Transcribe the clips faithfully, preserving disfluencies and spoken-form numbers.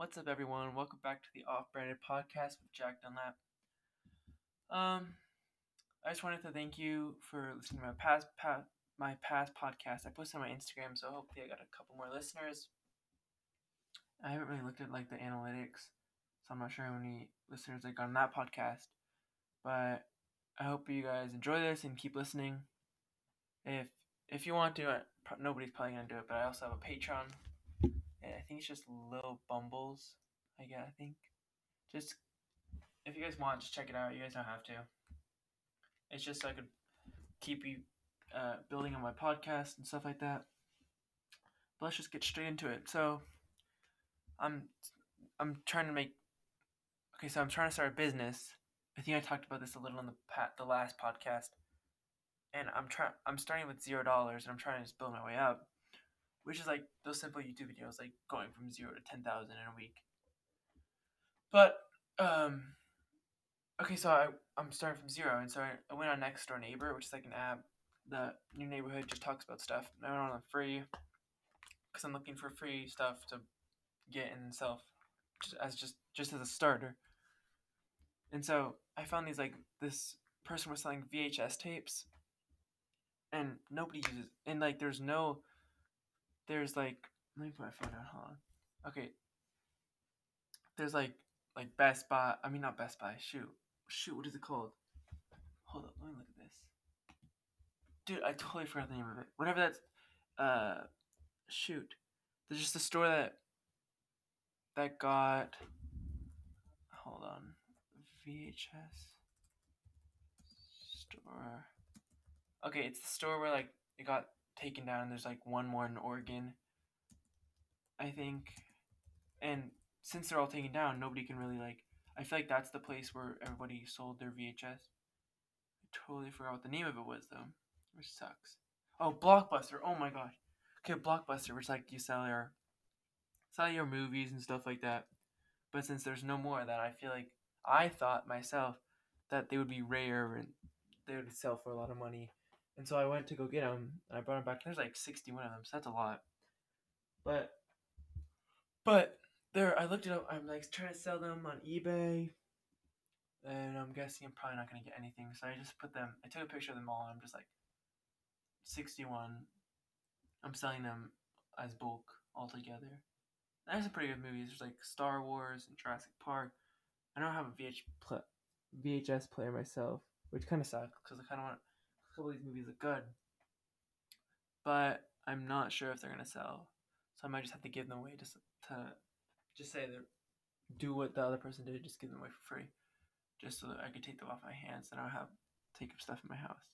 What's up, everyone? Welcome back to the Off-Branded Podcast with Jack Dunlap. Um, I just wanted to thank you for listening to my past pa- my past podcast. I posted on my Instagram, so hopefully I got a couple more listeners. I haven't really looked at like the analytics, so I'm not sure how many listeners I got on that podcast. But I hope you guys enjoy this and keep listening. If if you want to, uh, pro- nobody's probably gonna do it, but I also have a Patreon. And I think it's just Lil Bumbles. I guess I think just if you guys want, just check it out. You guys don't have to. It's just so I could keep you uh, building on my podcast and stuff like that. But let's just get straight into it. So I'm I'm trying to make okay. So I'm trying to start a business. I think I talked about this a little in the pat the last podcast. And I'm trying. I'm starting with zero dollars, and I'm trying to just build my way up, which is like those simple YouTube videos, like going from zero to ten thousand in a week. But um, okay, so I I'm starting from zero, and so I, I went on Next Door Neighbor, which is like an app. The new neighborhood just talks about stuff. I went on free because I'm looking for free stuff to get and sell just as just just as a starter. And so I found these like this person was selling V H S tapes, and nobody uses and like there's no there's like let me put my phone down. Hold on. Okay, there's like like Best Buy. I mean not Best Buy. Shoot, shoot. What is it called? Hold up. Let me look at this. Dude, I totally forgot the name of it. Whatever that's. Uh, shoot. There's just a store that that got. Hold on. V H S store. Okay, it's the store where like it got taken down. And there's like one more in Oregon, I think. And since they're all taken down, nobody can really like. I feel like that's the place where everybody sold their V H S. I totally forgot what the name of it was though, which sucks. Oh, Blockbuster. Oh my god. Okay, Blockbuster, which like you sell your sell your movies and stuff like that. But since there's no more of that, I feel like I thought myself that they would be rare and they would sell for a lot of money. And so I went to go get them, and I brought them back. There's like sixty-one of them, so that's a lot. But but there, I looked it up. I'm like trying to sell them on eBay, and I'm guessing I'm probably not gonna get anything. So I just put them. I took a picture of them all, and I'm just like sixty-one. I'm selling them as bulk altogether. There's some pretty good movies. There's like Star Wars and Jurassic Park. I don't have a V H pl- V H S player myself, which kind of sucks because I kind of want a couple of these movies look good, but I'm not sure if they're gonna sell, so I might just have to give them away just to just say that do what the other person did, just give them away for free, just so that I could take them off my hands and I don't have take up stuff in my house.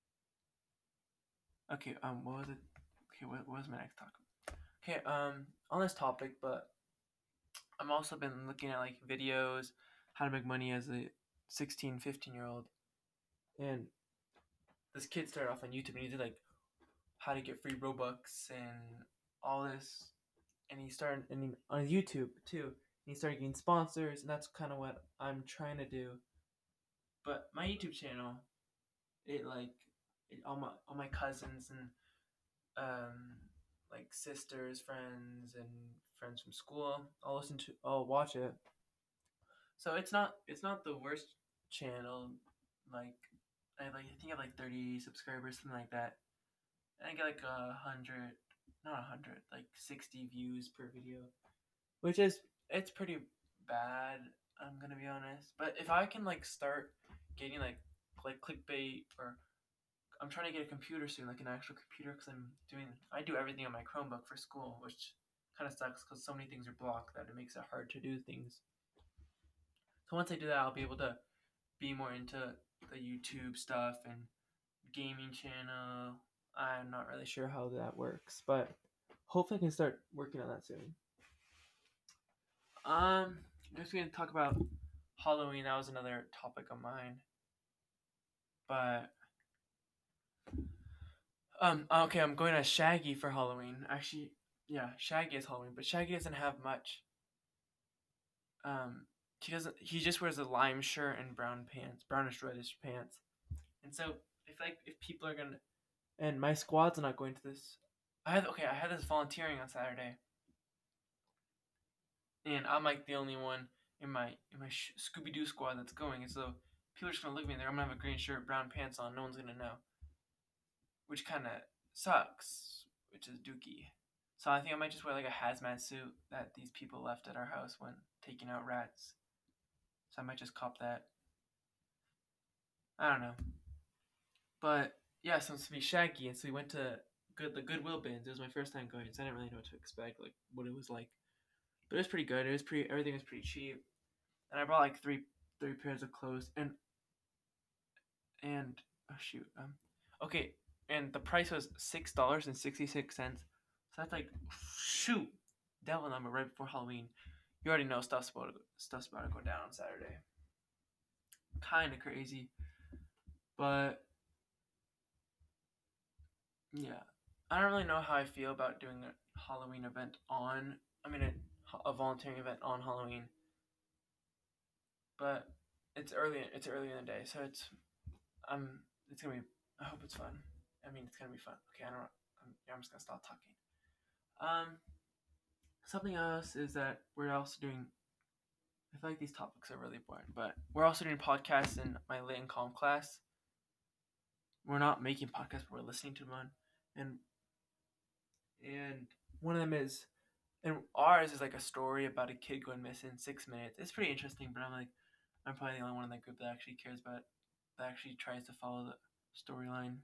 Okay, um, what was it? Okay, what, what was my next topic? Okay, um, on this topic, but I've also been looking at like videos, how to make money as a sixteen, fifteen year old. And this kid started off on YouTube and he did like how to get free Robux and all this. And he started and he, on YouTube too. And he started getting sponsors, and that's kind of what I'm trying to do. But my YouTube channel, it like it, all my all my cousins and um like sisters, friends, and friends from school, I'll listen to, I'll watch it. So it's not it's not the worst channel. Like I have like I think I have like thirty subscribers, something like that. And I get like a hundred, not a hundred, like sixty views per video, which is it's pretty bad. I'm gonna be honest. But if I can like start getting like like clickbait, or I'm trying to get a computer soon, like an actual computer, because I'm doing I do everything on my Chromebook for school, which kind of sucks because so many things are blocked that it makes it hard to do things. So once I do that, I'll be able to be more into the YouTube stuff and gaming channel. I'm not really sure how that works, but hopefully I can start working on that soon. Um, I'm just gonna talk about Halloween. That was another topic of mine, but um, okay, I'm going as Shaggy for Halloween. Actually, yeah, Shaggy is Halloween, but Shaggy doesn't have much. Um, he doesn't. He just wears a lime shirt and brown pants, brownish reddish pants. And so, if like if people are gonna, and my squad's not going to this. I had okay. I had this volunteering on Saturday, and I'm like the only one in my in my sh- Scooby Doo squad that's going. And so people are just gonna look at me there. I'm gonna have a green shirt, brown pants on. No one's gonna know, which kind of sucks. Which is dookie. So I think I might just wear like a hazmat suit that these people left at our house when taking out rats. So I might just cop that. I don't know. But yeah, so it's to be Shaggy, and so we went to good the Goodwill bins. It was my first time going, so I didn't really know what to expect, like what it was like. But it was pretty good. It was pretty. Everything was pretty cheap, and I brought like three three pairs of clothes, and and oh shoot, um, okay, and the price was six dollars and sixty six cents. So that's like shoot, devil number right before Halloween. You already know stuff's about to, stuff's about to go down on Saturday. Kind of crazy, but yeah, I don't really know how I feel about doing a Halloween event on. I mean, a, a volunteering event on Halloween, but it's early. It's early in the day, so it's um, it's gonna be. I hope it's fun. I mean, it's gonna be fun. Okay, I don't. I'm, I'm just gonna stop talking. Um, something else is that we're also doing. I feel like these topics are really boring, but we're also doing podcasts in my lit and calm class. We're not making podcasts, but we're listening to one, and and one of them is, and ours is like a story about a kid going missing in six minutes. It's pretty interesting, but I'm like, I'm probably the only one in that group that actually cares about, that actually tries to follow the storyline.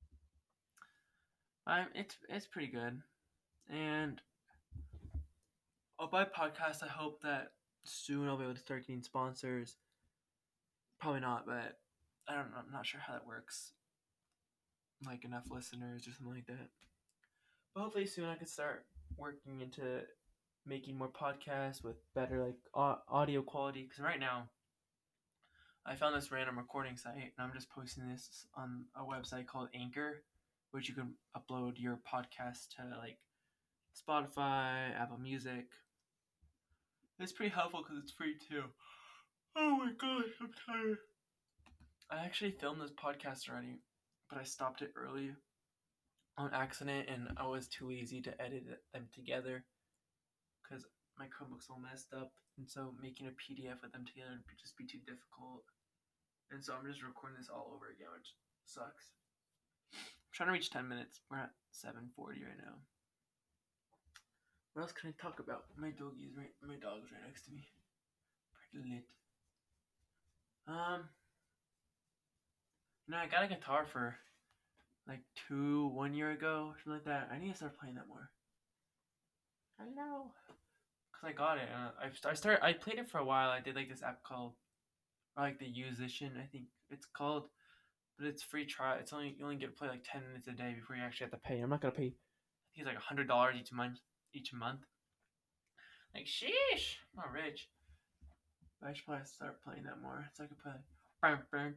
Um, it's it's pretty good, and oh, by podcast, I hope that soon I'll be able to start getting sponsors. Probably not, but I don't. I'm not sure how that works. Like enough listeners or something like that. But hopefully soon I can start working into making more podcasts with better like audio quality. Because right now, I found this random recording site, and I'm just posting this on a website called Anchor, which you can upload your podcast to like Spotify, Apple Music. It's pretty helpful because it's free too. Oh my gosh, I'm tired. I actually filmed this podcast already, but I stopped it early on accident, and I was too lazy to edit them together because my Chromebook's all messed up, and so making a P D F with them together would just be too difficult. And so I'm just recording this all over again, which sucks. I'm trying to reach ten minutes. We're at seven forty right now. What else can I talk about? My doggy's right. My dog's right next to me. Pretty lit. Um, no, I got a guitar for like two, one year ago, or something like that. I need to start playing that more. I know. Cause I got it. And I I started. I played it for a while. I did like this app called, or like the Musician, I think it's called, but it's free trial. It's only you only get to play like ten minutes a day before you actually have to pay. I'm not gonna pay. I think it's like a hundred dollars each month. Each month. Like sheesh, I'm not rich. But I should probably start playing that more. So I could play. That'd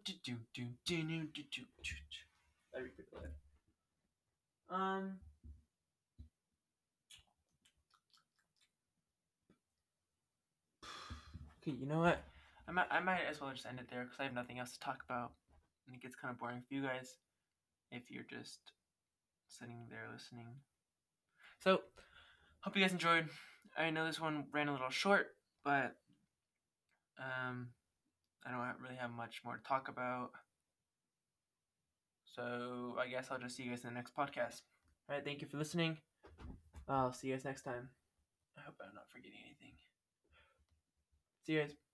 be pretty good. Um. Okay, you know what? I might I might as well just end it there because I have nothing else to talk about, and it gets kind of boring for you guys if you're just sitting there listening. So, hope you guys enjoyed. I know this one ran a little short, but um, I don't really have much more to talk about. So, I guess I'll just see you guys in the next podcast. All right, thank you for listening. I'll see you guys next time. I hope I'm not forgetting anything. See you guys.